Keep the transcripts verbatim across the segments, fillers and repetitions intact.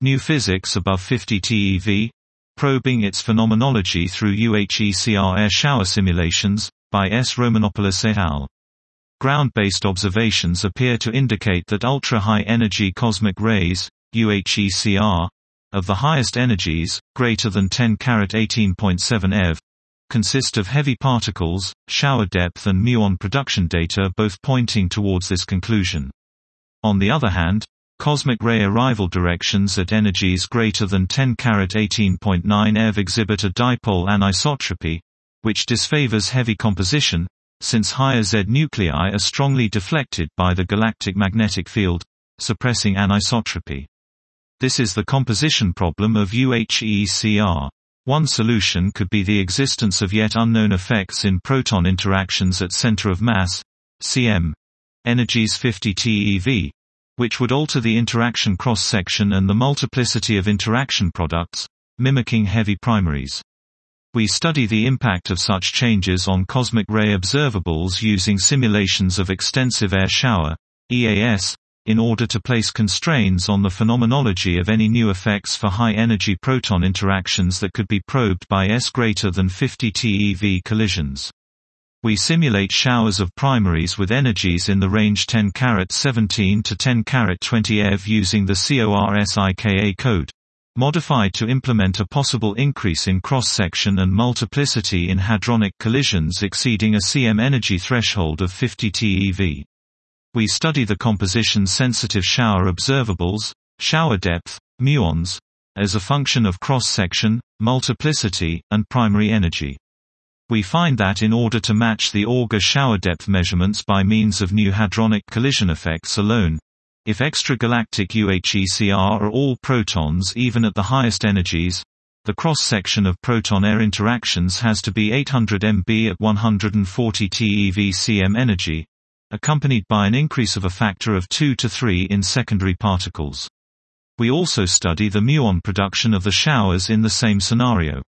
New Physics Above fifty TeV, Probing Its Phenomenology Through U H E C R Air Shower Simulations, by S. Romanopoulos et al. Ground-based observations appear to indicate that ultra-high energy cosmic rays, U H E C R, of the highest energies, greater than ten carat eighteen point seven eV, consist of heavy particles, shower depth and muon production data both pointing towards this conclusion. On the other hand, cosmic ray arrival directions at energies greater than ten carat eighteen point nine eV exhibit a dipole anisotropy, which disfavors heavy composition, since higher Z nuclei are strongly deflected by the galactic magnetic field, suppressing anisotropy. This is the composition problem of U H E C R. One solution could be the existence of yet unknown effects in proton interactions at center of mass, C M, energies fifty TeV, which would alter the interaction cross-section and the multiplicity of interaction products, mimicking heavy primaries. We study the impact of such changes on cosmic ray observables using simulations of extensive air shower, E A S, in order to place constraints on the phenomenology of any new effects for high-energy proton interactions that could be probed by S greater than fifty TeV collisions. We simulate showers of primaries with energies in the range ten carat seventeen to ten carat twenty eV using the CORSIKA code, modified to implement a possible increase in cross-section and multiplicity in hadronic collisions exceeding a C M energy threshold of fifty TeV. We study the composition-sensitive shower observables, shower depth, muons, as a function of cross-section, multiplicity, and primary energy. We find that in order to match the Auger shower depth measurements by means of new hadronic collision effects alone, if extragalactic U H E C R are all protons even at the highest energies, the cross-section of proton-air interactions has to be eight hundred megaBar at one hundred forty TeV C M energy, accompanied by an increase of a factor of two to three in secondary particles. We also study the muon production of the showers in the same scenario.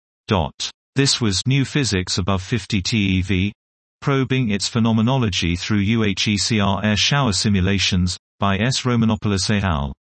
This was New Physics Above fifty TeV, Probing Its Phenomenology Through U H E C R Air Shower Simulations, by S. Romanopoulos et al.